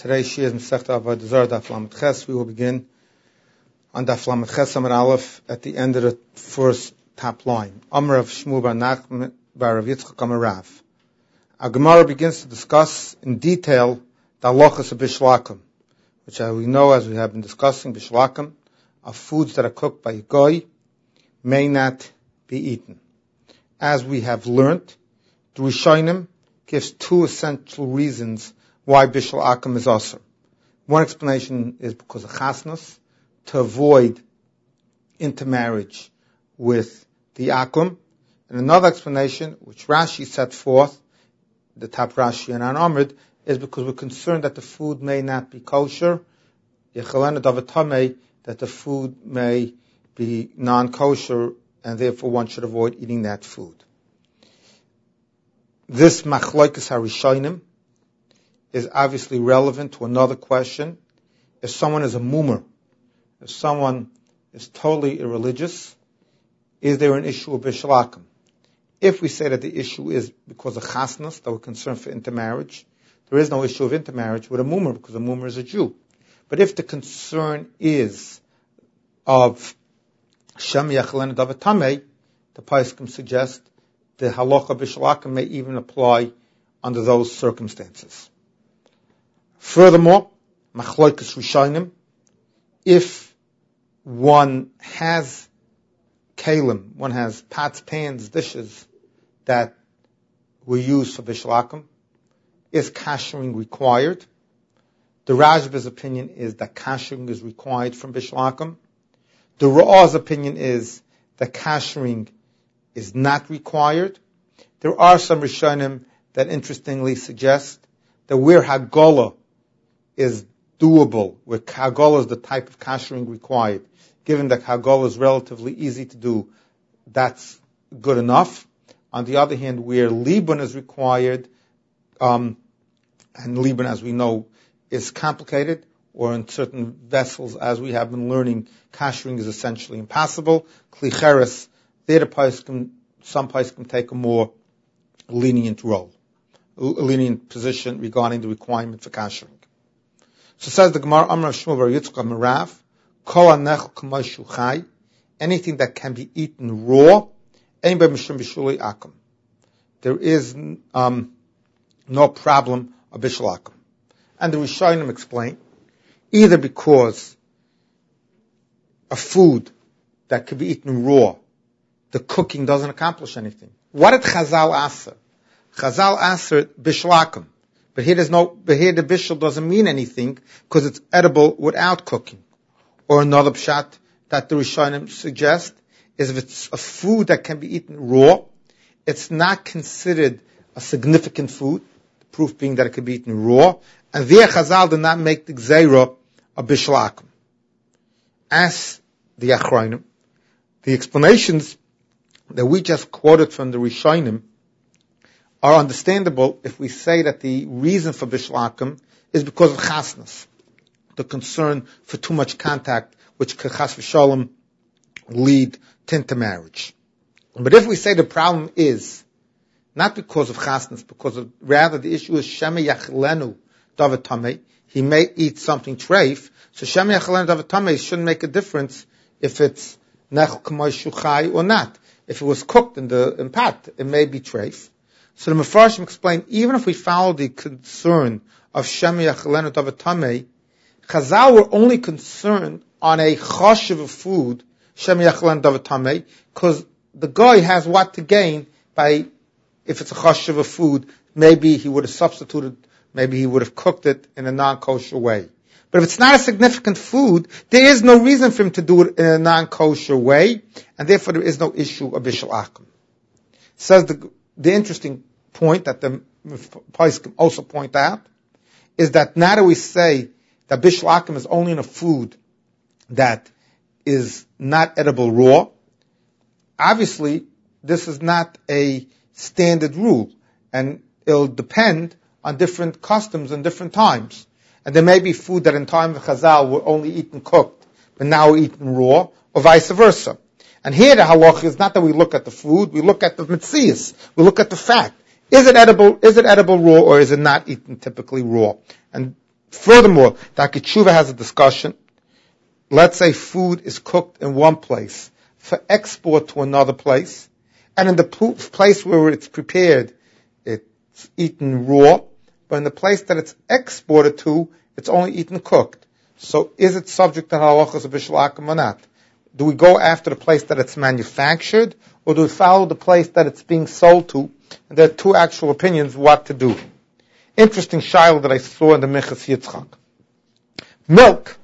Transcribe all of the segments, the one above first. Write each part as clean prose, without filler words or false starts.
Today's Shir is Masechta Avodah Zarah Daf Lamed Ches. We will begin on Daf Lamed Ches Amud Aleph at the end of the first top line. Amar of Shmuel bar Nachman bar Rav Yitzchak Amar Rav. Our Gemara begins to discuss in detail the halachas of Bishul Akum, which we know, as we have been discussing, Bishul Akum are foods that are cooked by a goy, may not be eaten. As we have learnt, the Rishonim gives two essential reasons why Bishul Akum is asur. One explanation is because of chasnas, to avoid intermarriage with the akum. And another explanation, which Rashi set forth, the top Rashi and An Amud, is because we're concerned that the food may not be kosher, that the food may be non-kosher, and therefore one should avoid eating that food. This machlokes harishonim is obviously relevant to another question. If someone is a mumer, if someone is totally irreligious, is there an issue of Bishul Akum? If we say that the issue is because of chasnas, that we're concerned for intermarriage, there is no issue of intermarriage with a mumer because a mumer is a Jew. But if the concern is of Shem Yachlen Davatame, the Paiskim suggest the halacha Bishul Akum may even apply under those circumstances. Furthermore, machlokes rishonim, if one has kalim, one has pots, pans, dishes that were used for Bishul Akum, is kashering required? The Rashba's opinion is that kashering is required from Bishul Akum. The Ra'ah's opinion is that kashering is not required. There are some rishonim that interestingly suggest that where Hagolah is doable, where Hagolah is the type of kashering required, given that Hagolah is relatively easy to do, that's good enough. On the other hand, where Liban is required, and Liban, as we know, is complicated, or in certain vessels, as we have been learning, kashering is essentially impossible. Klicheres, there some paiskim take a more lenient position regarding the requirement for kashering. So says the Gemara, Amar Shmuel bar Yitzchak Amar Rav, Kol hanechel k'moshu chai, anything that can be eaten raw, ein bei mishum bishul akum. There is no problem of bishul akum. And the Rishonim explain, either because a food that could be eaten raw, the cooking doesn't accomplish anything. What did Chazal answer? Chazal answered bishul akum. But here the bishul doesn't mean anything because it's edible without cooking. Or another pshat that the Rishonim suggest is if it's a food that can be eaten raw, it's not considered a significant food, the proof being that it can be eaten raw, and there Chazal did not make the gzeira of bishul akum. As the Achronim, the explanations that we just quoted from the Rishonim are understandable if we say that the reason for Bishul Akum is because of chasnas, the concern for too much contact, which could chas v'sholem lead to intermarriage. But if we say the problem is not because of chasnas, because of, rather the issue is shema yachlenu davar tamei, he may eat something treif, so shema yachlenu davar tamei shouldn't make a difference if it's nechel k'moshu chai or not. If it was cooked in pot, it may be treif. So the Mefarshim explain, even if we follow the concern of Shem Yachelenu Davatamei, Chazal were only concerned on a choshev of food, Shem Yachelenu Davatamei, because the guy has what to gain by, if it's a choshev of food, maybe he would have substituted, maybe he would have cooked it in a non-kosher way. But if it's not a significant food, there is no reason for him to do it in a non-kosher way, and therefore there is no issue of Bishul Akum. Says the interesting point that the Paiskim also point out is that now that we say that Bishul Akum is only in a food that is not edible raw, obviously this is not a standard rule, and it'll depend on different customs and different times. And there may be food that in time of Chazal were only eaten cooked, but now we're eaten raw, or vice versa. And here the halacha is not that we look at the food, we look at the metzias, we look at the fact. Is it edible raw, or is it not eaten typically raw? And Furthermore, Dr. Tshuva has a discussion. Let's say food is cooked in one place for export to another place, and in the place where it's prepared, it's eaten raw, but in the place that it's exported to, it's only eaten cooked. So is it subject to halachas of bishul akum or not? Do we go after the place that it's manufactured, or do we follow the place that it's being sold to? And there are two actual opinions what to do. Interesting shiloh that I saw in the Minchas Yitzchak. Milk,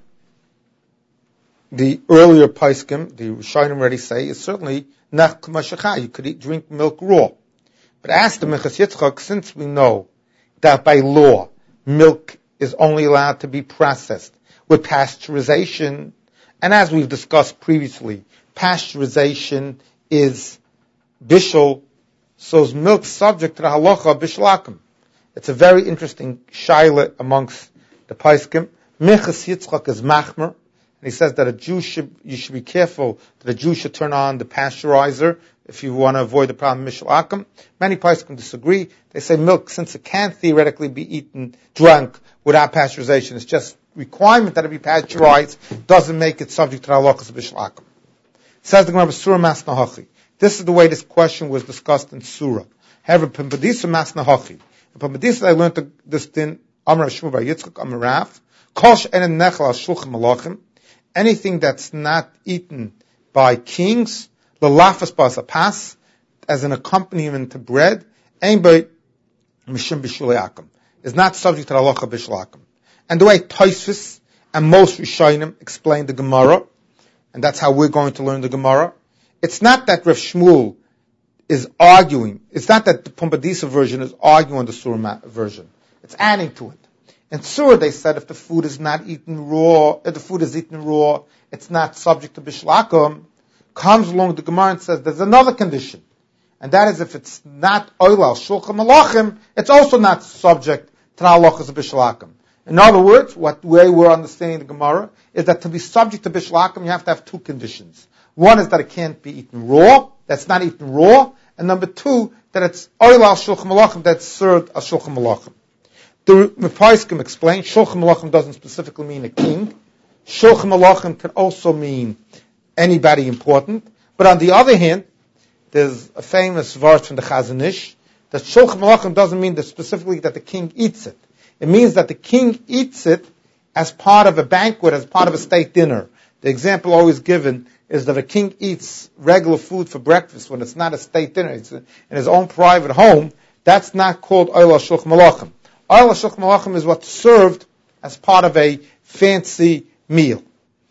the earlier Paiskim, the Rishonim already say, is certainly nach k'mashachah. You could drink milk raw. But ask the Minchas Yitzchak, since we know that by law, milk is only allowed to be processed with pasteurization, and as we've discussed previously, pasteurization is bishul, so is milk subject to the halacha of bishul akum. It's a very interesting shaila amongst the Paiskim. Minchas Yitzchak is machmer, and he says that you should be careful that a Jew should turn on the pasteurizer if you want to avoid the problem of bishul akum. Many Paiskim disagree. They say milk, since it can theoretically be drunk without pasteurization, it's just requirement that it be pasteurized doesn't make it subject to the halachas of bishul akum. Says the Gemara, Surah Masna Hachi. This is the way this question was discussed in Surah. However, Pembedisa Masna Hachi. In Pembedisa, I learned this din, Amar Shmuel Bar Yitzchak, Amar Rav, Kosh en nechel al shulchan malachim, anything that's not eaten by kings, l'lafas bas apas, as an accompaniment to bread, ein by mishum bishulei akum, is not subject to the halacha bishul akum. And the way Tosfos and most Rishonim explain the Gemara, and that's how we're going to learn the Gemara, it's not that Rav Shmuel is arguing, it's not that the Pumbedisa version is arguing on the Surah version. It's adding to it. In Surah they said if the food is not eaten raw, if the food is eaten raw, it's not subject to bishul akum. Comes along the Gemara and says there's another condition, and that is if it's not oil al shulchan malachim, it's also not subject to the halachas of bishul akum. In other words, what way we're understanding the Gemara is that to be subject to bishul akum, you have to have two conditions. One is that it can't be eaten raw, that's not eaten raw, and number two, that it's oil al shulchan malachim, that's served al shulchan malachim. The Mepaiskim explain, shulchan malachim doesn't specifically mean a king. Shulchan malachim can also mean anybody important. But on the other hand, there's a famous verse from the Chazon Ish, that shulchan malachim doesn't mean that specifically that the king eats it. It means that the king eats it as part of a banquet, as part of a state dinner. The example always given is that a king eats regular food for breakfast when it's not a state dinner, it's in his own private home. That's not called oil shulchan malachim. Oil shulchan malachim is what's served as part of a fancy meal.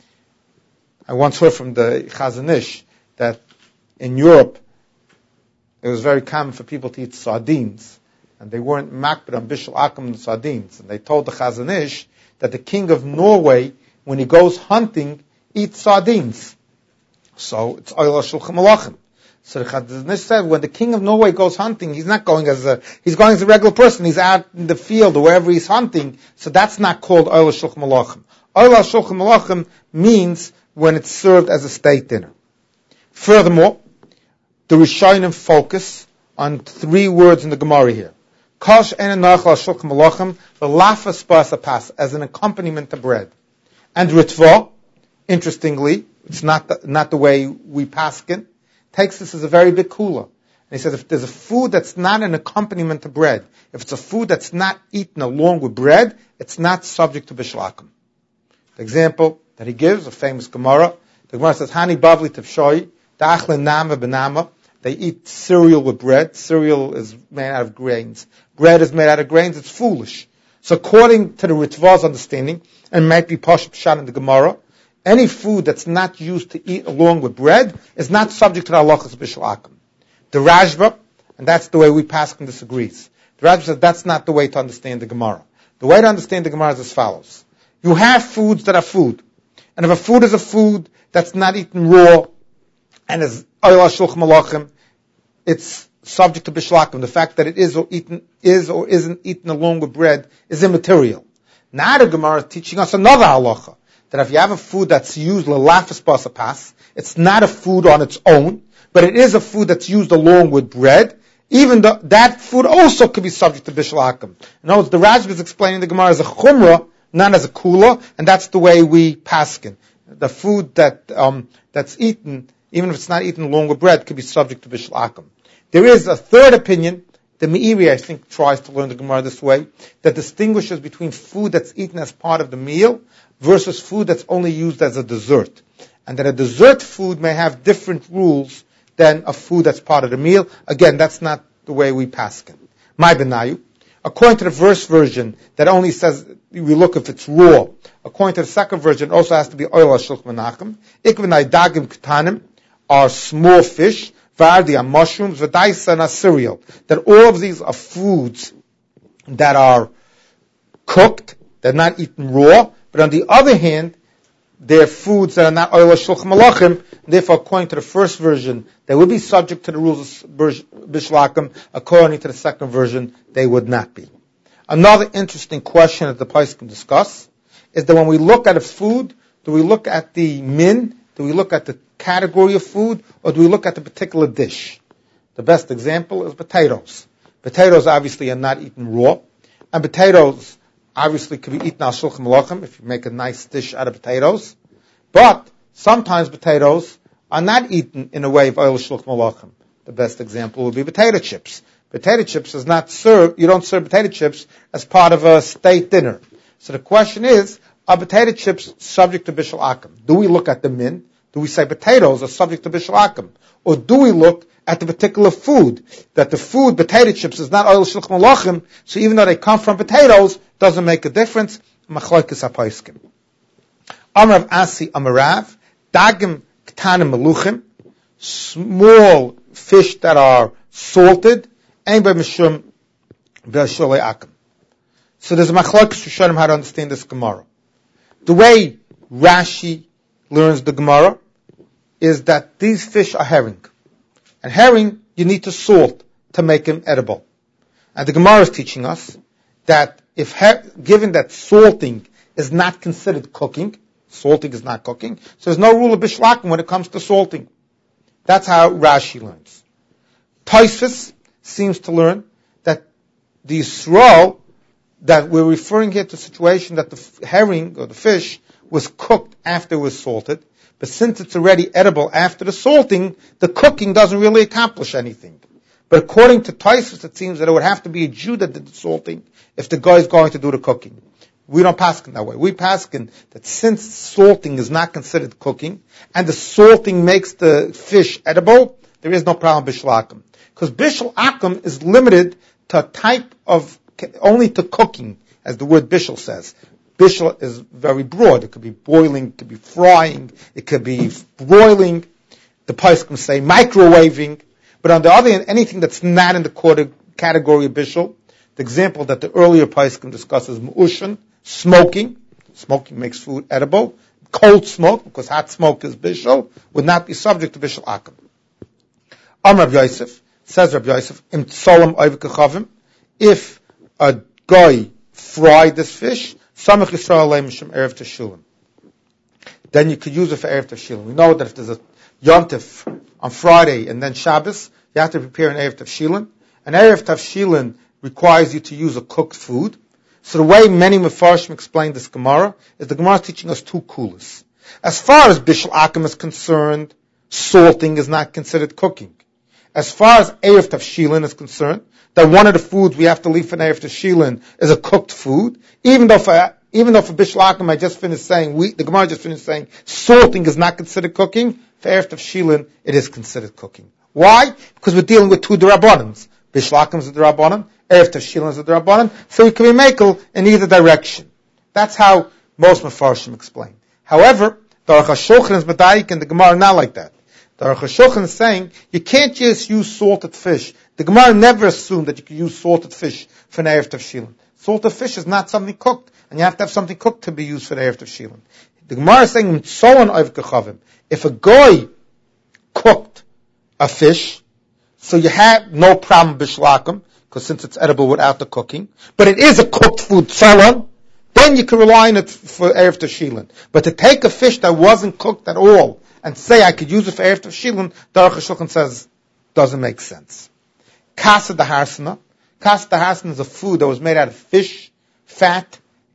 I once heard from the Chazon Ish that in Europe it was very common for people to eat sardines, and they weren't makbid on bishul akum and sardines. And they told the Chazon Ish that the king of Norway, when he goes hunting, eats sardines. So it's oil shulchan malachim. So the Chazon Ish said, when the king of Norway goes hunting, he's going as a regular person. He's out in the field or wherever he's hunting. So that's not called oil shulchan malachim. Oil shulchan malachim means when it's served as a state dinner. Furthermore, the Rishonim focus on three words in the Gemara here. Kosh en nachal shulchan malachim, l'lafas bas apas, as an accompaniment to bread. And Ritva, interestingly, it's not the way we paskin, takes this as a very big kula. And he says if there's a food that's not an accompaniment to bread, if it's a food that's not eaten along with bread, it's not subject to bishul akum. The example that he gives, a famous Gemara, the Gemara says, Hani bavli tevshoi, da'achle nama benama, they eat cereal with bread. Cereal is made out of grains. Bread is made out of grains, it's foolish. So according to the Ritva's understanding, and it might be Pashup Pshat in the Gemara, any food that's not used to eat along with bread is not subject to the halachas of bishul akum. The Rashba, and that's the way we paskin disagrees. The Rashba says that's not the way to understand the Gemara. The way to understand the Gemara is as follows. You have foods that are food. And if a food is a food that's not eaten raw, and is oil shulchan malachim, it's subject to bishul akum. The fact that it is or isn't eaten along with bread is immaterial. Now the Gemara is teaching us another halacha, that if you have a food that's used l'lafas bas apas, it's not a food on its own, but it is a food that's used along with bread, even though that food also could be subject to bishul akum. In other words, the Rashba is explaining the Gemara as a chumrah not as a kula, and that's the way we paskin. The food that's eaten, even if it's not eaten along with bread, could be subject to bishul akum. There is a third opinion. The Meiri, I think, tries to learn the Gemara this way, that distinguishes between food that's eaten as part of the meal versus food that's only used as a dessert. And that a dessert food may have different rules than a food that's part of the meal. Again, that's not the way we paskin. My benayu. According to the first version, that only says we look if it's raw. According to the second version, it also has to be oil shulch menachem. Ikvenai dagim ketanim are small fish. Vardi are mushrooms. V'daisa are cereal. That all of these are foods that are cooked. They're not eaten raw. But on the other hand, they're foods that are not oil shulch malachim. Therefore, according to the first version, they would be subject to the rules of bishul akum. According to the second version, they would not be. Another interesting question that the Pais can discuss is that when we look at a food, do we look at the min, do we look at the category of food, or do we look at the particular dish? The best example is potatoes. Potatoes obviously are not eaten raw, and potatoes obviously can be eaten al shulchan malachim if you make a nice dish out of potatoes. But sometimes potatoes are not eaten in a way of oil shulchan malachim. The best example would be potato chips. Potato chips is not served, you don't serve potato chips as part of a state dinner. So the question is, are potato chips subject to bishul akum? Do we look at the min? Do we say potatoes are subject to bishul akum? Or do we look at the particular food? That the food, potato chips, is not oil shulchan malachim, so even though they come from potatoes, doesn't make a difference. Machlokes hapaiskim. Amrav Asi Amarav, Dagim Ktanim Meluchim, small fish that are salted, Ein Bei Mishum Be'Sholei Akum. So there's a machlokes to show them how to understand this Gemara. The way Rashi learns the Gemara is that these fish are herring. And herring, you need to salt to make them edible. And the Gemara is teaching us that given that salting is not considered cooking, salting is not cooking, so there's no rule of bishul akum when it comes to salting. That's how Rashi learns. Tosfos seems to learn that the Yisrael, that we're referring here to a situation that the herring or the fish was cooked after it was salted, but since it's already edible after the salting, the cooking doesn't really accomplish anything. But according to Tosfos, it seems that it would have to be a Jew that did the salting if the guy is going to do the cooking. We don't paskin that way. We paskin that since salting is not considered cooking, and the salting makes the fish edible, there is no problem with bishul akum. Because bishul akum is limited to a type of, only to cooking, as the word bishul says. Bishul is very broad. It could be boiling, it could be frying, it could be broiling. The poskim say microwaving. But on the other hand, anything that's not in the category of bishul, the example that the earlier poskim discusses, mu'ushin, smoking. Smoking makes food edible. Cold smoke, because hot smoke is bishul, would not be subject to bishul akum. Rav Yosef, says Rav Yosef, im tzolam oiv kechavim, if a guy fried this fish, samach Yisrael alei mishum erev teshilin, then you could use it for erev teshilin. We know that if there's a yontif on Friday and then Shabbos, you have to prepare an erev teshilin. An erev teshilin requires you to use a cooked food. So the way many Mefarshim explain this Gemara is the Gemara is teaching us two kulas. As far as bishul akum is concerned, salting is not considered cooking. As far as erev tavshilin is concerned, that one of the foods we have to leave for erev tavshilin is a cooked food. Even though for bishul akum I just finished saying, the Gemara just finished saying, salting is not considered cooking. For erev tavshilin, it is considered cooking. Why? Because we're dealing with two derabbanans. Bishul akum is a derabbanan, erev tavshilin is a derabbanan, so we can be mekel in either direction. That's how most Mefarshim explain. However, the Aruch HaShulchan is medayik and the Gemara not like that. The Aruch HaShulchan is saying you can't just use salted fish. The Gemara never assumed that you can use salted fish for an erev tavshilin. Salted fish is not something cooked, and you have to have something cooked to be used for the erev tavshilin. The Gemara is saying if a guy cooked a fish, so you have no problem bishul akum, because since it's edible without the cooking, but it is a cooked food tzolon, then you can rely on it for erev tavshilin. But to take a fish that wasn't cooked at all and say I could use it for erev tavshilin, the Aruch HaShulchan says doesn't make sense. Kasa daharsana. Kasa daharsana is a food that was made out of fish, fat,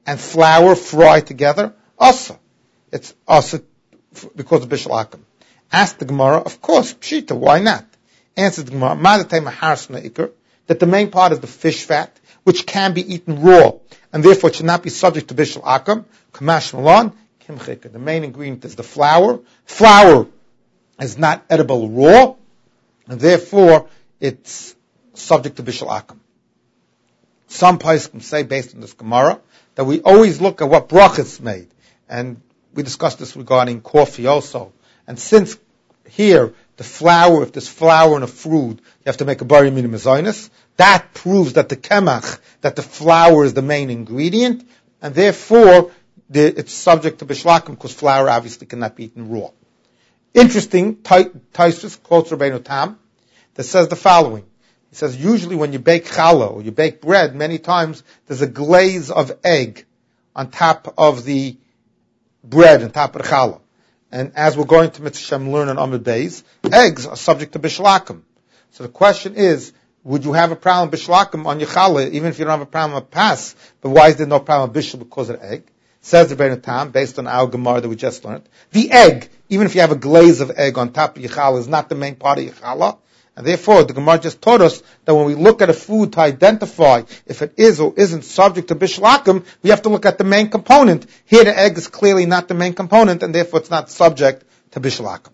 and flour fry together, asa. It's asa because of Bishul Akum. Ask the Gemara, of course, Pshita, why not? Answers the Gemara, that the main part is the fish fat, which can be eaten raw, and therefore it should not be subject to Bishul Akum. Kamash Malon, Kimchika. The main ingredient is the flour. Flour is not edible raw, and therefore it's subject to Bishul Akum. Some poskim say, based on this Gemara, that we always look at what bracha is made. And we discussed this regarding coffee also. And since here, the flour, if there's flour in a fruit, you have to make a bari min mezainis, that proves that the kemach, that the flour is the main ingredient, and therefore it's subject to Bishul Akum because flour obviously cannot be eaten raw. Interesting, Taisus quotes Rabbeinu Tam that says the following. He says, usually when you bake challah or you bake bread, many times there's a glaze of egg on top of the bread, on top of the challah. And as we're going to Mitzvah Shem learn on Amud Beis, eggs are subject to Bishul Akum. So the question is, would you have a problem with Bishul Akum on your challah, even if you don't have a problem with pas? But why is there no problem with Bishul because of the egg? Says the Rebbeinu Tam, based on our Gemara that we just learned, the egg, even if you have a glaze of egg on top of your challah, is not the main part of your challah. And therefore, the Gemara just taught us that when we look at a food to identify if it is or isn't subject to Bishul Akum, we have to look at the main component. Here the egg is clearly not the main component, and therefore it's not subject to Bishul Akum.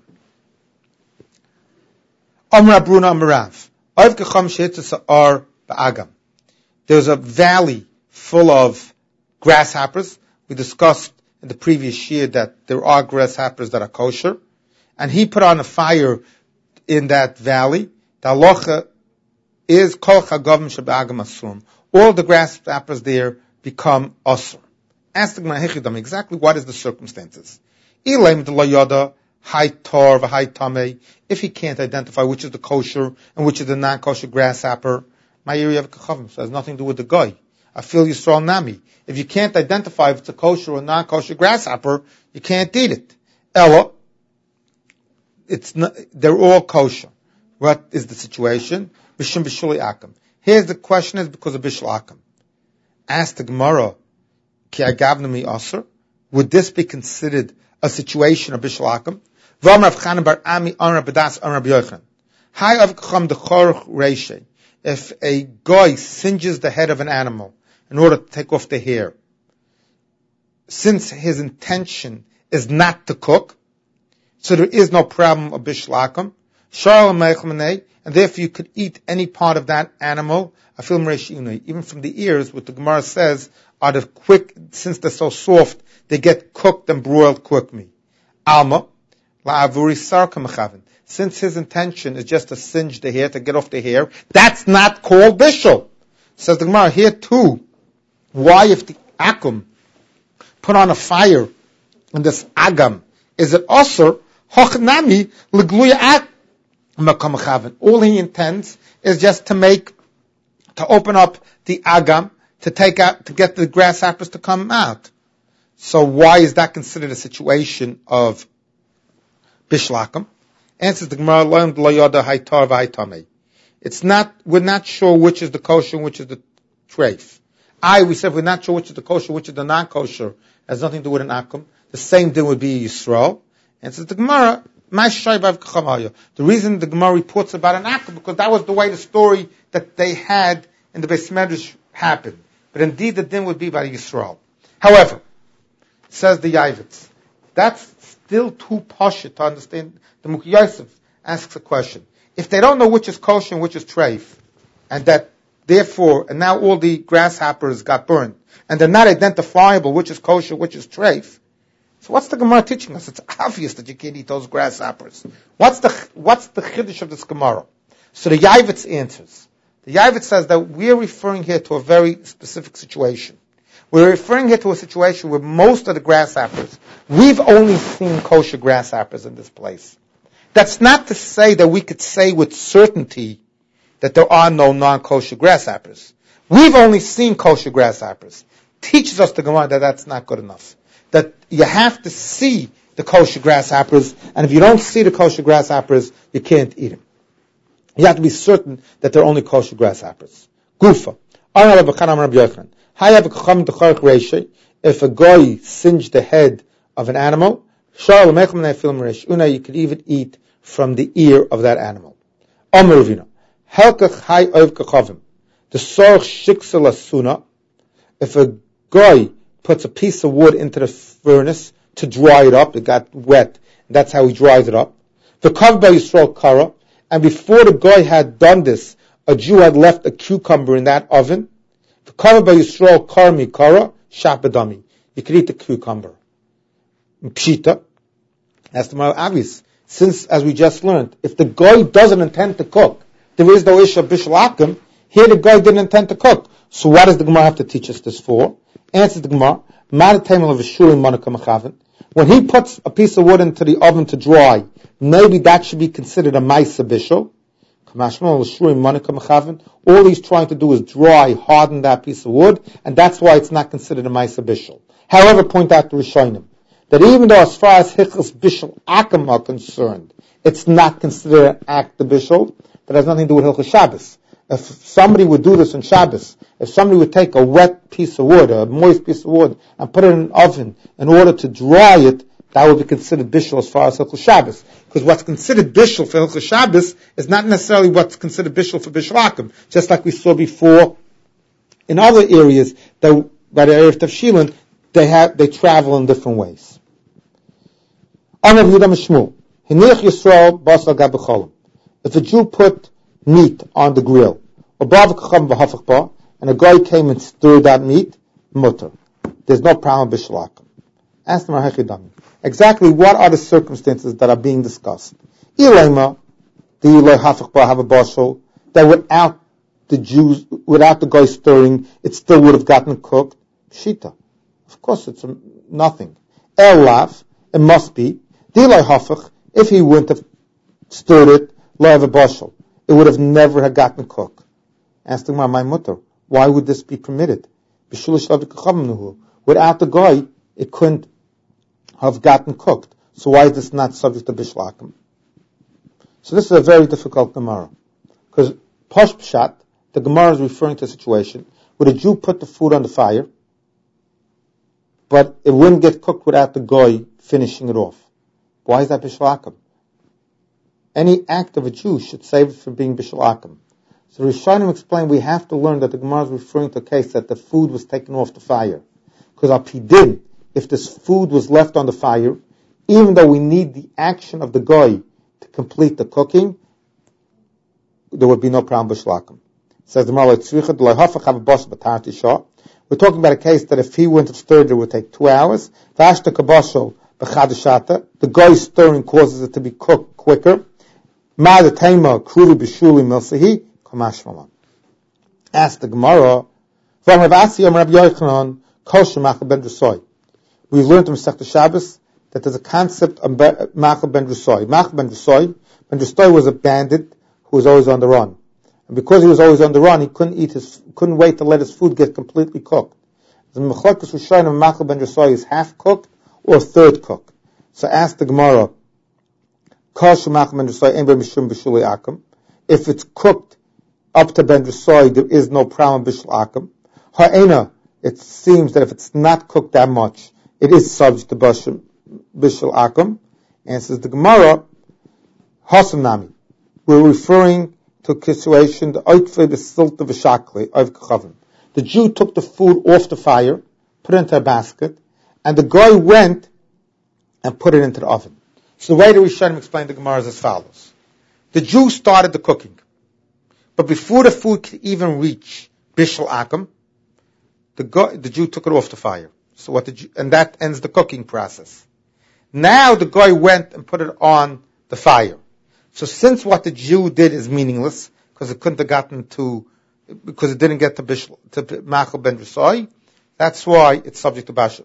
Amar Bruna Amarav. There's a valley full of grasshoppers. We discussed in the previous year that there are grasshoppers that are kosher. And he put on a fire in that valley. The halacha is kol chagavim sheba'agam asurim. All the grasshoppers there become asur. Ask the Gemara exactly what is the circumstances. Ilaim de layada hay tar v'hay tamei. If he can't identify which is the kosher and which is the non-kosher grasshopper, my area of kachavim, so it has nothing to do with the guy. I feel Yisrael Nami. If you can't identify if it's a kosher or non-kosher grasshopper, you can't eat it. Ella, they're all kosher. What is the situation? Bishum b'shuli akum. Here's the question is because of Bishul Akum. Ask the Gemara, ki agavnami aser? Would this be considered a situation of Bishul Akum? V'amar Rav Chanan bar Ami Amar Badas Amar Rabbi Yochanan. Hay avkacham dechorch reishay. If a guy singes the head of an animal in order to take off the hair, since his intention is not to cook, so there is no problem of Bishul Akum, and therefore you could eat any part of that animal, even from the ears, what the Gemara says are the quick, since they're so soft, they get cooked and broiled quickly. Alma, la'avuri sarka mechaven. Since his intention is just to singe the hair, to get off the hair, that's not called bishul. Says the Gemara here too. Why, if the akum put on a fire in this agam, is it also hochnami legluya makam mechaven? All he intends is just to open up the agam, to get the grasshoppers to come out. So why is that considered a situation of Bishul Akum? Answers the Gemara, it's not, we're not sure which is the kosher and which is the treif. We said we're not sure which is the kosher, which is the non-kosher. It has nothing to do with an akum. The same thing would be Yisrael. Answers the Gemara, the reason the Gemara reports about an akum, because that was the way the story that they had in the Beis Medrash happened. But indeed the din would be by Yisrael. However, says the Yavitz, that's still too pashut to understand. The Mukhi Yosef asks a question. If they don't know which is kosher and which is treif, and that therefore, and now all the grasshoppers got burned, and they're not identifiable which is kosher, which is treif, so what's the Gemara teaching us? It's obvious that you can't eat those grasshoppers. What's the chiddush of this Gemara? So the Yavitz answers. The Yavitz says that we're referring here to a very specific situation. We're referring here to a situation where most of the grasshoppers, we've only seen kosher grasshoppers in this place. That's not to say that we could say with certainty that there are no non-kosher grasshoppers. We've only seen kosher grasshoppers. Teaches us the Gemara that that's not good enough. That you have to see the kosher grasshoppers, and if you don't see the kosher grasshoppers, you can't eat them. You have to be certain that they're only kosher grasshoppers. Gufa. If a guy singed the head of an animal, you could even eat from the ear of that animal. If a guy puts a piece of wood into the furnace to dry it up, it got wet, and that's how he dries it up. And before the guy had done this, a Jew had left a cucumber in that oven. You could eat the cucumber. Pshita, that's the Maral Avis. Since, as we just learned, if the guy doesn't intend to cook, there is no issue of Bishul Akum. Here the guy didn't intend to cook. So what does the Gemara have to teach us this for? Answers the Gemara, when he puts a piece of wood into the oven to dry, maybe that should be considered a Maisa Bishul. All he's trying to do is dry, harden that piece of wood, and that's why it's not considered a Maisa Bishul. However, point out to Rishonim that even though as far as Hichas Bishul Akum are concerned, it's not considered an act of Bishul, that has nothing to do with Hilchas Shabbos. If somebody would do this on Shabbos, if somebody would take a wet piece of wood, a moist piece of wood, and put it in an oven in order to dry it, that would be considered Bishul as far as Hilchas Shabbos. Because what's considered Bishul for Hilchas Shabbos is not necessarily what's considered Bishul for Bishul Akum. Just like we saw before in other areas, that by the area of Tavshilin, they travel in different ways. If a Jew put meat on the grill, and a guy came and stirred that meat, mutter. There's no problem with Bishul Akum. Ask them exactly what are the circumstances that are being discussed. That without the guy stirring, it still would have gotten cooked. Shita. Of course, it's nothing. Elav, it must be. If he wouldn't have stirred it, it would have never have gotten cooked. Ask the my mutter, why would this be permitted? Without the guy, it couldn't have gotten cooked. So why is this not subject to Bishul Akum? So this is a very difficult Gemara. Because Posh Pshat, the Gemara is referring to a situation where the Jew put the food on the fire, but it wouldn't get cooked without the guy finishing it off. Why is that Bishul Akum? Any act of a Jew should save it from being Bishul Akum. So Rishonim explained we have to learn that the Gemara is referring to a case that the food was taken off the fire. Because al pidin, if this food was left on the fire, even though we need the action of the guy to complete the cooking, there would be no problem with Bishul Akum. Says the Gemara, we're talking about a case that if he went to stir it would take 2 hours. The guy stirring causes it to be cooked quicker. Ask the Gemara. We've learned in Masechta Shabbos that there's a concept of Machal ben Drusoi. Machal ben Drusoi was a bandit who was always on the run. And because he was always on the run, he couldn't wait to let his food get completely cooked. The Mechlokes Rishonim of Machal ben Drusoi is half cooked or third cooked. So ask the Gemara, if it's cooked up to ben Drusoi, there is no problem Bishul Akum. Ha'ena, it seems that if it's not cooked that much, it is subject to Bishul Akum. Answers the Gemara, Hasanami. We're referring to a situation, the Jew took the food off the fire, put it into a basket, and the guy went and put it into the oven. So the way the Rishonim explain the Gemara is as follows. The Jew started the cooking, but before the food could even reach Bishul Akum, the Jew took it off the fire. So and that ends the cooking process. Now the guy went and put it on the fire. So since what the Jew did is meaningless, because it couldn't have gotten because it didn't get to Machal ben Drusoi, that's why it's subject to the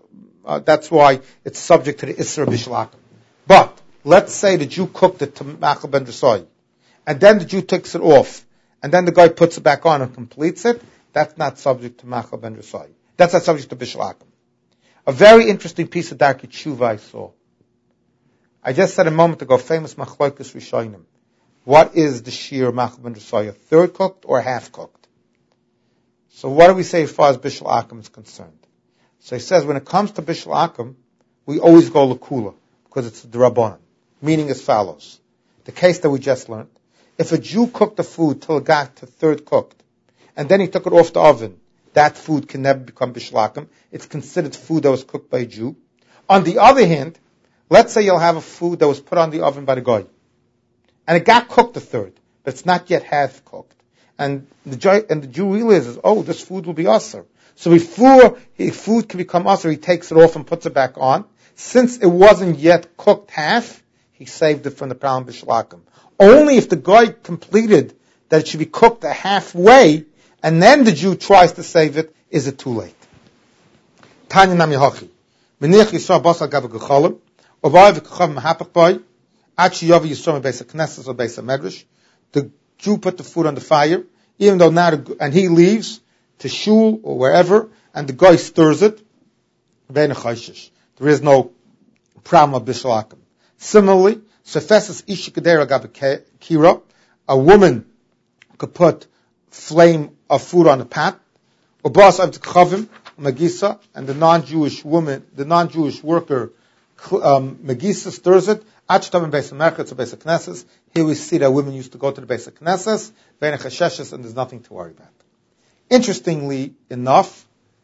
Isra Bishul Akum. But let's say the Jew cooked it to Machal ben Drusoi, and then the Jew takes it off, and then the guy puts it back on and completes it. That's not subject to Machal ben Drusoi. That's not subject to Bishul Akum. A very interesting piece of Darkei Tshuva I saw. I just said a moment ago, famous Machlokes Rishonim. What is the shear Machal ben Drusoi, a third cooked or half cooked? So what do we say as far as Bishul Akum is concerned? So he says when it comes to Bishul Akum, we always go Lakula, because it's the Rabbanan. Meaning as follows. The case that we just learned. If a Jew cooked the food till it got to third cooked, and then he took it off the oven, that food can never become Bishul Akum. It's considered food that was cooked by a Jew. On the other hand, let's say you'll have a food that was put on the oven by the guy, and it got cooked a third, but it's not yet half cooked. And the Jew realizes, oh, this food will be asr. So before food can become asr, he takes it off and puts it back on. Since it wasn't yet cooked half, he saved it from the problem Bishul Akum. Only if the guy completed that it should be cooked halfway, and then the Jew tries to save it, is it too late? Tanya Nami Hachi. Menich Yisrael Basal Gav Gecholim, Obai V'Kechav Mahapach Boy, Achi Yavi Yisrael Beis HaKnesses or Beis HaMedrash. The Jew put the food on the fire, even though now, and he leaves to shul or wherever, and the guy stirs it, there is no problem of Bishul Akum. Similarly, Sefesas Ishikadera Gabe Kira, a woman could put flame of food on the pot, Ubas of Chavim, Magisa, and the non-Jewish worker, Magisa stirs it, Achtam in Beis HaMerchet, Beis HaKnesses. Here we see that women used to go to the Beis HaKnesses, Bein HaChasheshes, and there's nothing to worry about. Interestingly enough,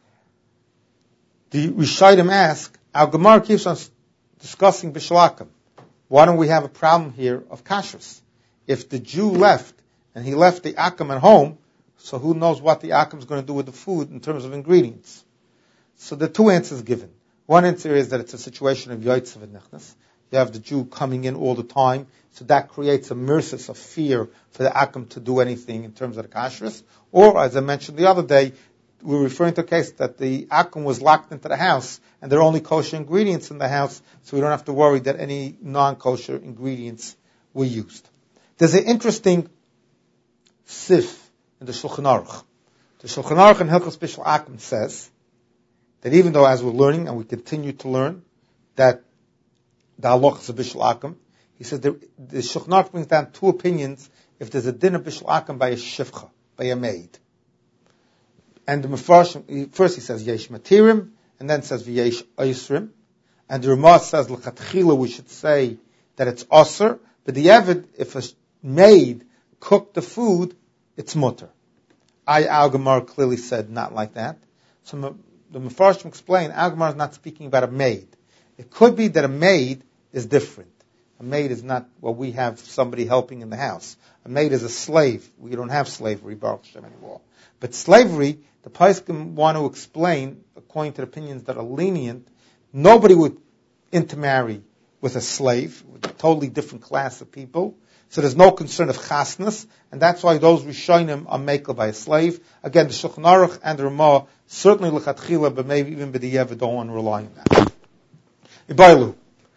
the Rishayim ask, our Gemara keeps on discussing Bishul Akum. Why don't we have a problem here of kashrus? If the Jew left, and he left the Akum at home, so who knows what the Akum is going to do with the food in terms of ingredients? So the two answers given. One answer is that it's a situation of Yoitzav and Nechnas. You have the Jew coming in all the time, so that creates a mersis of fear for the Akum to do anything in terms of the kashrus. Or, as I mentioned the other day, we're referring to a case that the Akum was locked into the house, and there are only kosher ingredients in the house, so we don't have to worry that any non-kosher ingredients were used. There's an interesting sif in the Shulchan Aruch. The Shulchan Aruch in Hilchos Bishul Akum says that even though, as we're learning, and we continue to learn, that the halachas of Bishul Akum, he says the Shulchan Aruch brings down two opinions if there's a din of Bishul Akum by a shivcha, by a maid. And the Mefarshim, first he says yesh matirim, and then says v'yesh oisrim, and the Ramah says l'chatchila we should say that it's osir, but the Evid, if a maid cooked the food, it's mutter. Al Gemara clearly said not like that. So the Mefarshim explain, Al Gemara is not speaking about a maid. It could be that a maid is different. A maid is not what we have somebody helping in the house. A maid is a slave. We don't have slavery, Baruch Hashem, anymore. But slavery, the Poskim want to explain, according to the opinions that are lenient, nobody would intermarry with a slave, with a totally different class of people. So there's no concern of chasnas, and that's why those Rishonim are makel by a slave. Again, the Shulchan Aruch and the Ramah, certainly l'chatchila, but maybe even b'di'evet don't want to rely on that. Ibailu.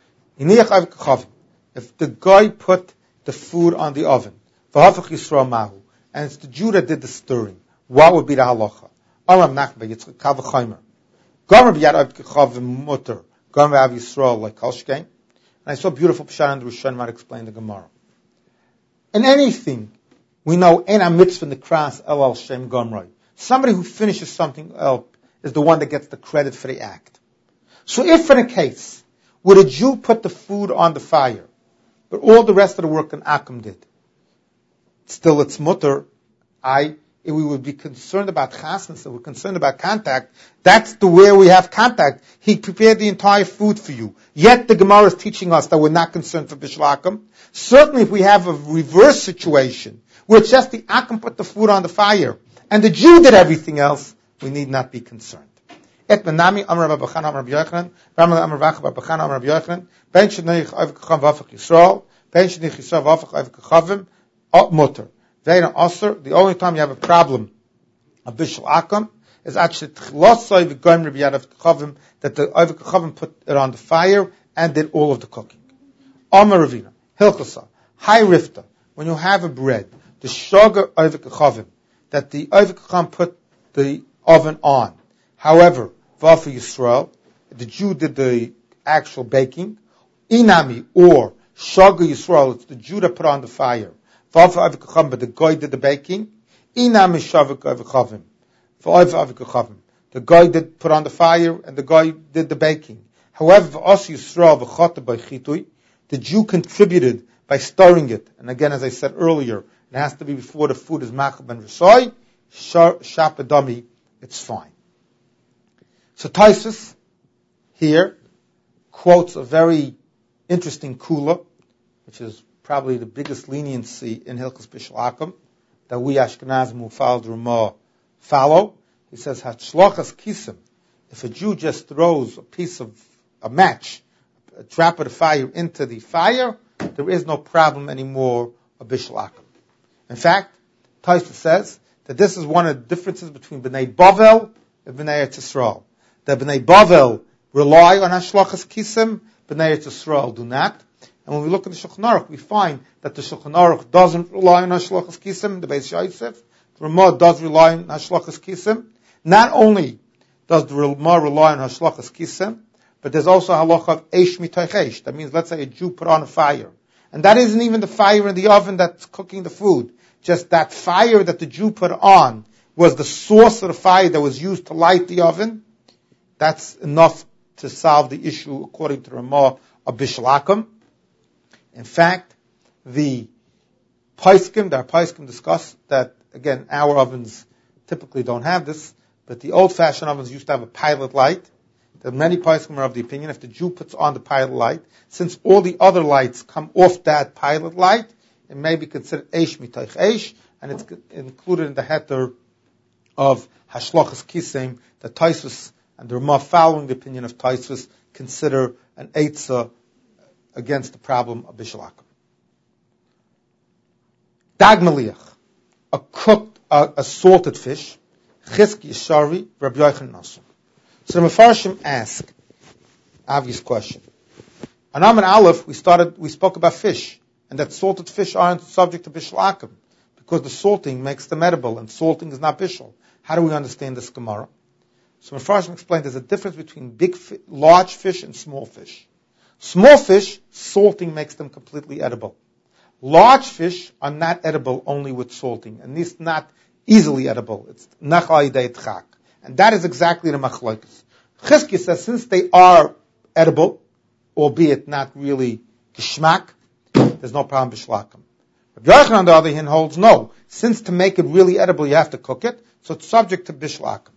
If the guy put the food on the oven, v'hafach Yisrael mahu, and it's the Jew that did the stirring, what would be the halacha? Aram Nachba Yitzchak Kavachaymer. Gomer b'yad Avkachav mutter. Gomer b'av Yisrael like Kalshkein. And I saw beautiful Pshat and Rishon might explain the Gemara. In anything, we know en a mitzvah nekras el al shem gomroi. Somebody who finishes something else is the one that gets the credit for the act. So if in a case where a Jew put the food on the fire, but all the rest of the work an Akum did, still it's mutter, if we would be concerned about chasnas, if we're concerned about contact, that's the way we have contact. He prepared the entire food for you. Yet the Gemara is teaching us that we're not concerned for Bishul Akum. Certainly if we have a reverse situation, where it's just the Akum put the food on the fire, and the Jew did everything else, we need not be concerned. Et menami amar Rabbi Bachan amar Rabbi Yochanan, Ramah amar Rabbi Bachan amar Rabbi Yochanan, ben shenich avkachav v'afach Yisrael, ben shenich Yisrael v'afach avkachavim, mutter. The only time you have a problem of Bishul Akum is actually that the Avkachavim put it on the fire and did all of the cooking. Amar Ravina, Hilchasa, High Rifta, when you have a bread, the Shogar Avkachavim, that the Avkachavim put the oven on. However, Vafa Yisrael, the Jew did the actual baking. Inami, or Shogar Yisrael, it's the Jew that put on the fire. But the guy did the baking. The guy did put on the fire, and the guy did the baking. However, the Jew contributed by stirring it. And again, as I said earlier, it has to be before the food is machab and rasoi, shapadami, it's fine. So Taisus here quotes a very interesting kula, which is probably the biggest leniency in Hilchos Bishul Akum, that we Ashkenazim who follow the Ramah follow. He says, Hashlochas kisim, if a Jew just throws a match, a drop of the fire into the fire, there is no problem anymore of Bishul Akum. In fact, Taisus says that this is one of the differences between Bnei Bavel and Bnei Eretz Yisrael. That Bnei Bavel rely on Hashlochas kisim, Bnei Eretz Yisrael do not. And when we look at the Shulchan Aruch, we find that the Shulchan Aruch doesn't rely on Hashlochas kisim, the Beis Yosef. The Ramah does rely on Hashlochas kisim. Not only does the Ramah rely on Hashlochas kisim, but there's also a halacha of eish mitoich eish. That means, let's say a Jew put on a fire. And that isn't even the fire in the oven that's cooking the food. Just that fire that the Jew put on was the source of the fire that was used to light the oven. That's enough to solve the issue according to Ramah of Bishul Akum. In fact, the Paiskim discuss that, again, our ovens typically don't have this, but the old-fashioned ovens used to have a pilot light. That many Paiskim are of the opinion, if the Jew puts on the pilot light, since all the other lights come off that pilot light, it may be considered eish mitoich eish, and it's included in the heter of Hashlochas Kisim, that Taisus and the Ramah, following the opinion of Taisus, consider an eitzah against the problem of Bishul Akum. Dag Meliach, a salted fish, Chizki Yishari, Rabbi Yochanan Nasser. So the Mefarshim ask, obvious question. On Amud Aleph, we spoke about fish, and that salted fish aren't subject to Bishul Akum, because the salting makes them edible, and salting is not Bishul. How do we understand this Gemara? So Mefarshim explained there's a difference between large fish and small fish. Small fish, salting makes them completely edible. Large fish are not edible only with salting, and these not easily edible. It's nachal yidei tchak. And that is exactly the machlokes. Chizki says since they are edible, albeit not really geschmack, there's no problem Bishul Akum. Rabbi Yochanan, on the other hand, holds no. Since to make it really edible, you have to cook it, so it's subject to Bishul Akum.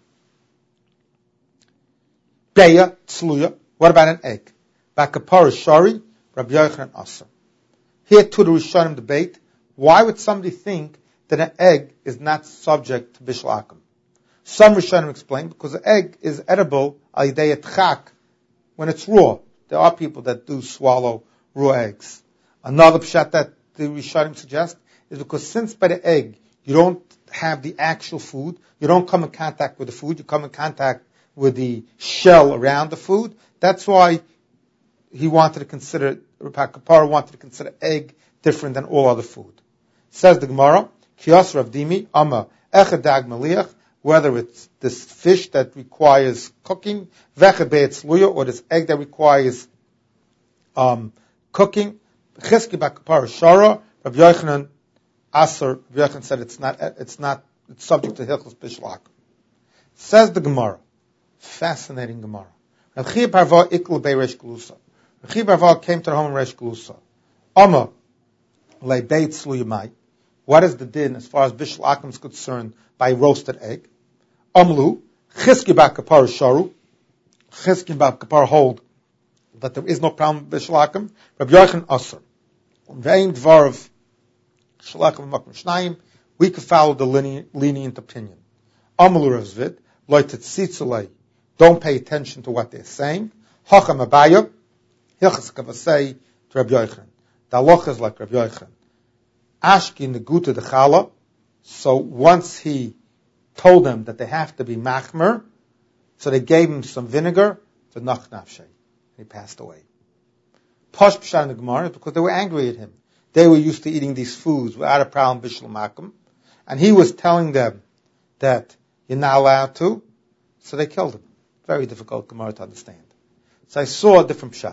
Beya, tzluya, what about an egg? Bakapara shari, Rabbi Yochanan Asr. Here too the Rishonim debate, why would somebody think that an egg is not subject to Bishul Akum? Some Rishonim explain, because the egg is edible al yidei tchak when it's raw. There are people that do swallow raw eggs. Another pshat that the Rishonim suggest is because since by the egg you don't have the actual food, you don't come in contact with the food, you come in contact with the shell around the food. That's why he wanted to consider, Rabbi Kapara wanted to consider egg different than all other food. Says the Gemara, Kiyas Rav Dimi, Amma, Echad Dag Meliach, whether it's this fish that requires cooking, Vechad Be'etz Luya, or this egg that requires cooking, Chizki Bakapara Shara, Rabbi Yochanan Asr, Rabbi Yochanan said it's subject to Hilchos Bishul Akum. Says the Gemara, fascinating Gemara. Rav Chia Parva Ikl Bei Resh Glusa. Rav Chia Parva came to the home of Resh Glusa. Amma Le Beit Sluyamai. What is the din as far as Bishul Akum is concerned by roasted egg? Amlu Chizki Bakapar Sharu. Chizki Bakapar hold that there is no problem with Bishul Akum. Rabbi Yochanan Asr. Vein Dvarav Shalachim Makom Shnayim. We could follow the lenient opinion. Amlu Rav Zvid Loitet don't pay attention to what they're saying. Hacham Abayah, Hilchas Kavasei to Rabbi Yochanan. The halacha is like Rabbi Yochanan. Ashki Neguta de Chala. So once he told them that they have to be machmer, so they gave him some vinegar, to nach nafshay. He passed away. Posh Pshat in the Gemara is because they were angry at him. They were used to eating these foods without a problem Bishul Akum, and he was telling them that you're not allowed to, so they killed him. Very difficult Gemara to understand. So I saw a different pshat.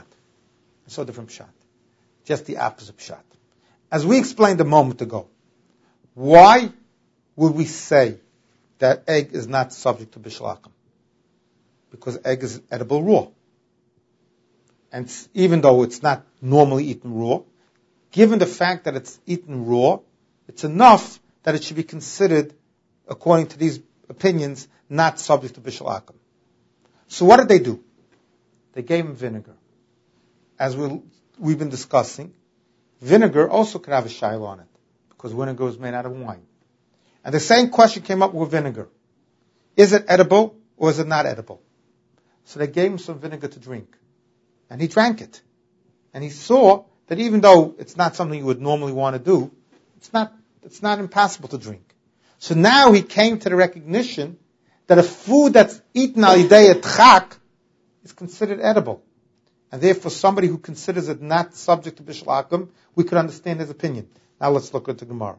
Just the opposite pshat. As we explained a moment ago, why would we say that egg is not subject to bishul akum, because egg is edible raw. And even though it's not normally eaten raw, given the fact that it's eaten raw, it's enough that it should be considered, according to these opinions, not subject to bishul akum. So what did they do? They gave him vinegar. As we've been discussing, vinegar also could have a shayla on it, because vinegar is made out of wine. And the same question came up with vinegar. Is it edible or is it not edible? So they gave him some vinegar to drink. And he drank it. And he saw that even though it's not something you would normally want to do, it's not impossible to drink. So now he came to the recognition that a food that's eaten al yidei etchak is considered edible. And therefore somebody who considers it not subject to bishul akum, we could understand his opinion. Now let's look at the Gemara.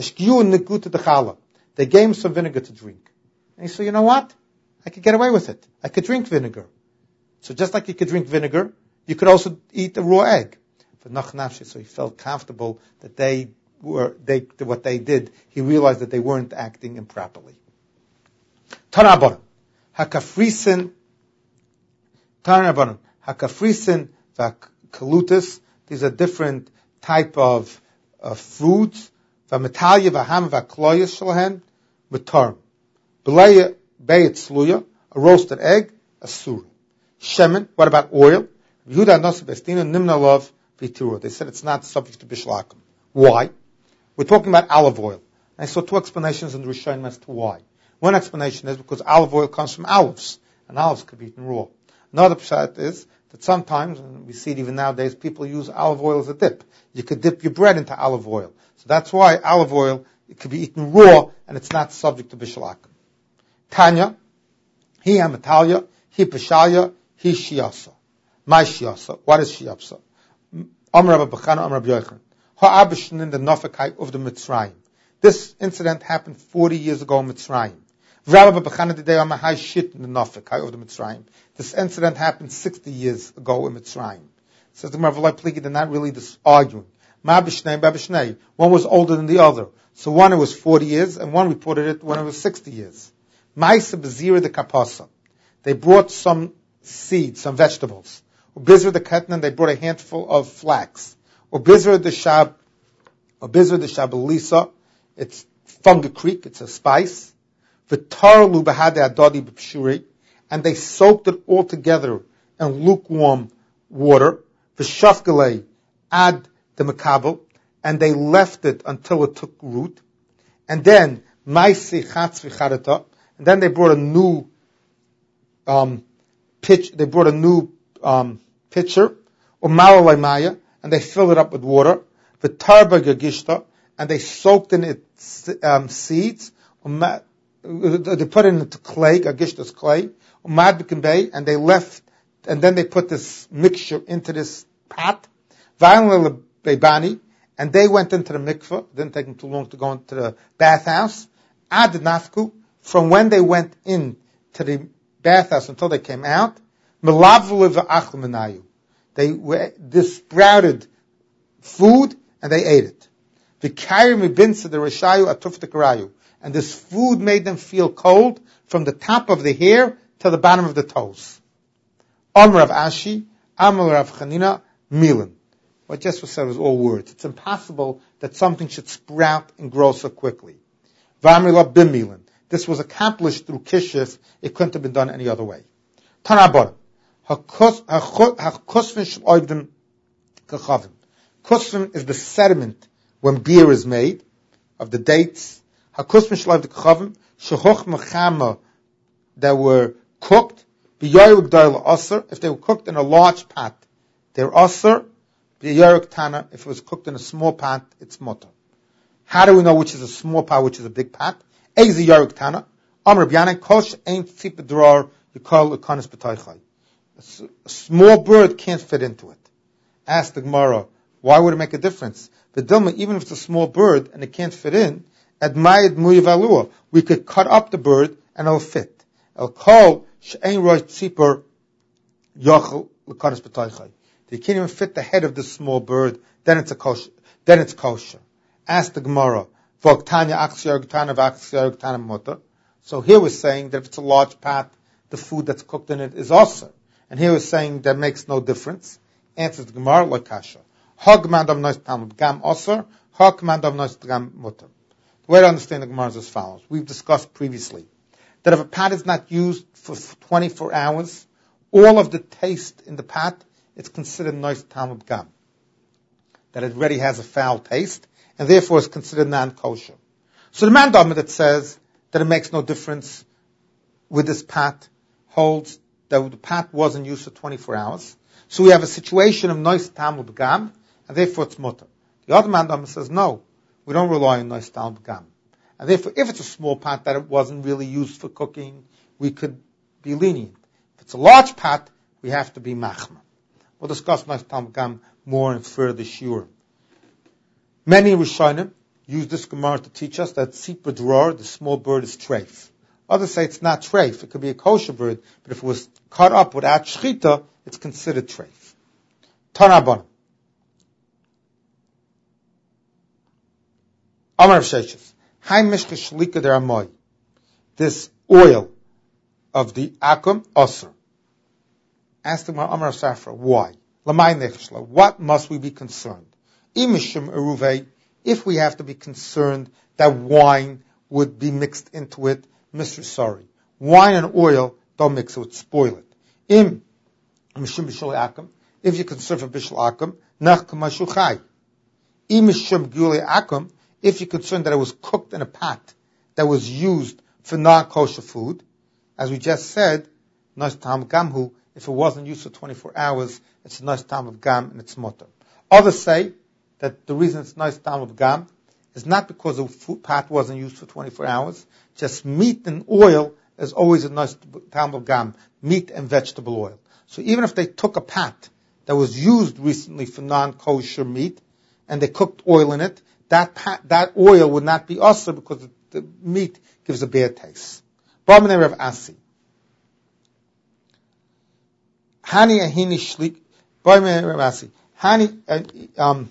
They gave him some vinegar to drink. And he said, you know what? I could get away with it. I could drink vinegar. So just like you could drink vinegar, you could also eat a raw egg. So he felt comfortable that they did what they did. He realized that they weren't acting improperly. Tanabon, hakafrisin, vakalutis. These are different type of foods. V'metalya v'ham v'kloyas shalahen v'tarm. B'leya beit sluya, a roasted egg, a surah. Shemen, what about oil? Yehuda Noseh Bestina Nimna Lov V'Tirua. They said it's not subject to bishul akum. Why? We're talking about olive oil. I saw two explanations in the Rishonim as to why. One explanation is because olive oil comes from olives, and olives could be eaten raw. Another pshat is that sometimes, and we see it even nowadays, people use olive oil as a dip. You could dip your bread into olive oil. So that's why olive oil, it could be eaten raw, and it's not subject to bishul akum. Tanya, hi hamatalya, hi peshalya, hi shiasa. My shiasa. What is shiasa? Amar Rabbi Bechana, Amar Rabbi Yochanan. Ha'abishnin in the Nofekai of the Mitzrayim. This incident happened 40 years ago in Mitzrayim. Rabbi Bechana today Amar Hai Shit in the Nofekai of the Mitzrayim. This incident happened 60 years ago in Mitzrayim. Says the Gemara, they're not really arguing. Ma'abishnei. One was older than the other. So one it was 40 years, and one reported it when it was 60 years. Ma'isa Bezira the Kapasa. They brought some seeds, some vegetables. Ubizra the Ketnan, they brought a handful of flax. Ubizra the Shabalisa, it's fungicreek, it's a spice. V'tarlu b'hade adodi b'pshuri, and they soaked it all together in lukewarm water. V'shafgalei ad the makabel, and they left it until it took root. And then maisi chatz v'charata, and then they brought a new pitcher, u'malalay and they filled it up with water. V'tarba gagishta, and they soaked in it seeds. They put it into clay, gagishta's clay. Umad b'kimbei, and they left, and then they put this mixture into this pot. V'ayin le'beibani, and they went into the mikveh. It didn't take them too long to go into the bathhouse. Ad nafku, from when they went in to the bathhouse until they came out. They sprouted food and they ate it. And this food made them feel cold from the top of the hair to the bottom of the toes. Amr Rav Ashi, Amr Rav Chanina, Milan. What just was said was all words. It's impossible that something should sprout and grow so quickly. V'amrila b'milan. This was accomplished through kishuf. It couldn't have been done any other way. Tanabon. Kusvim is the sediment when beer is made of the dates. That were cooked. If they were cooked in a large pot, they're asr. If it was cooked in a small pot, it's mutter. How do we know which is a small pot, which is a big pot? Ezi yaruk tana. Amr B'yanan kosh ain't tzipedrar. You call it kanis b'taychay. A small bird can't fit into it. Ask the Gemara, why would it make a difference? The Dilma, even if it's a small bird and it can't fit in, admayed muyivalua, we could cut up the bird and it'll fit. El kol she'ain roy tzipor yochel l'kanis b'taychay. You can't even fit the head of this small bird, then it's kosher. Ask the Gemara, so So here we're saying that if it's a large pot, the food that's cooked in it is also. And here we're saying that makes no difference. Answers the Gemara, like kasha. Ha command of nois talmud gam osir, ha command of nois gam mutter. The way to understand the Gemara is as follows. We've discussed previously that if a pot is not used for 24 hours, all of the taste in the pot, it's considered nois talmud gam. That it already has a foul taste, and therefore is considered non-kosher. So the mandama that says that it makes no difference with this pot holds that the pot wasn't used for 24 hours. So we have a situation of nois talmud gam, and therefore it's mutter. The other mandama says no, we don't rely on nois talmud gam. And therefore, if it's a small pot that it wasn't really used for cooking, we could be lenient. If it's a large pot, we have to be machma. We'll discuss nois talmud gam more in further shiur. Many Rishonim use this Gemara to teach us that tzipah dror, the small bird, is treif. Others say it's not treif. It could be a kosher bird, but if it was cut up without shchita, it's considered treif. Tanabon. Amar of Sheshes. Hai mishka shlika der amoy. This oil of the akum osir. Ask the Amar of Safra, why? Lamai nechshla. What must we be concerned? Imishim eruve. If we have to be concerned that wine would be mixed into it, Mr. Sorry. Wine and oil, don't mix it, spoil it. Im mishim b'shul akum. If you're concerned for bishul akum, nach kamashu chai. Im mishim gulei akum. If you're concerned that it was cooked in a pot that was used for non-kosher food, as we just said, nois talmud gamhu. If it wasn't used for 24 hours, it's nois talmud gam and it's mutter. Others say that the reason it's nois talmud gam is not because the food pot wasn't used for 24 hours. Just meat and oil is always a nois talmud gam, meat and vegetable oil. So even if they took a pot that was used recently for non-kosher meat and they cooked oil in it, that oil would not be usher because the meat gives a bad taste. Brahman Rav Asi. Hani ahini shlik. Brahman Rav Asi. Hani ahini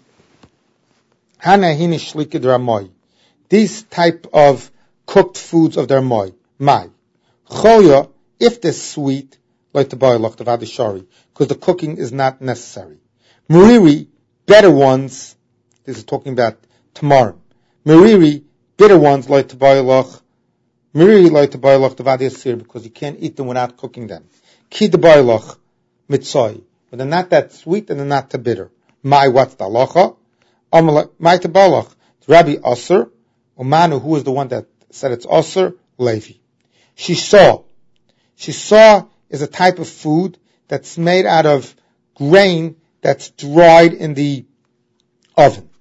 shlik dramoy. These type of cooked foods of their moy. Mai. Choya, if they're sweet, like the boilach, the vadishari, because the cooking is not necessary. Mariri, better ones, this is talking about tomorrow. Mariri, bitter ones like the boilach. Mariri like the boilach, the vadishir, because you can't eat them without cooking them. Ki the boilach, mitzoi. But they're not that sweet and they're not too bitter. Mai, what's the halacha? Mai the boilach. Rabbi Aser, Umanu, who is the one that said it's Aser? Levi. Shisah. Shisah is a type of food that's made out of grain that's dried in the oven.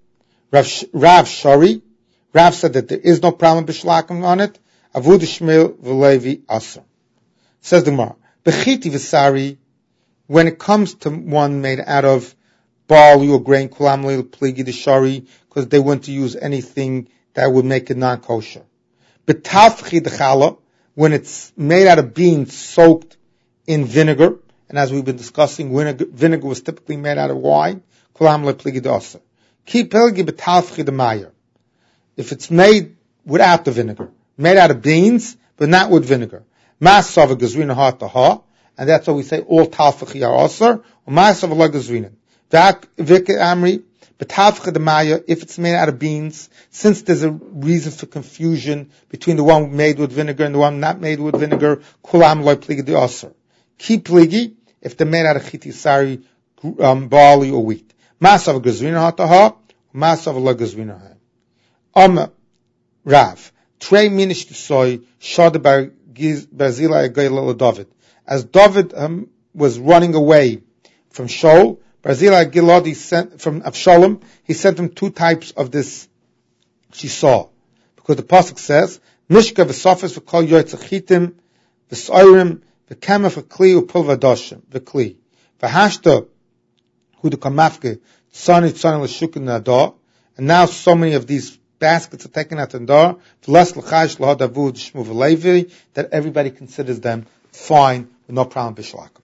Rav Shari, Rav said that there is no problem b'shlakim on it. Avud Shmuel v'Levi Aser. Says the Gemara, Bechiti v'Sari, when it comes to one made out of barley or grain, kulam leil pligi d'shari, because they want to use anything that would make it non-kosher. Betafchi d'chala, when it's made out of beans soaked in vinegar, and as we've been discussing, vinegar was typically made out of wine, kulam leil pligi d'aser. Ki pelgi betafchi d'mayer. If it's made without the vinegar, made out of beans, but not with vinegar. Ma'asava gazrina ha taha, and that's why we say all talfachi are aser, or ma'asava la gazrina. Vik amri, betafchi d'mayer, if it's made out of beans, since there's a reason for confusion between the one made with vinegar and the one not made with vinegar, kulam loy pligi d'aser. Ki pligi, if they're made out of chitisari, barley or wheat. Ma'asava gazrina ha taha, ma'asava la gazrina ha. Rav, trei minish t'soy, shad bar Barzilai Gayla David. As David was running away from Shaul, Barzilai Gilad sent from Avshalom, he sent him two types of this shisah. Because the pasuk says, Mishka v'safes v'kol yoytzachitim v'sayrim v'kema v'kli u'pul v'dashim v'kli v'hashta hu d'kamafke tzani l'shukin nadah. And now so many of these baskets are taken out the door, that everybody considers them fine with no problem b'shlakim.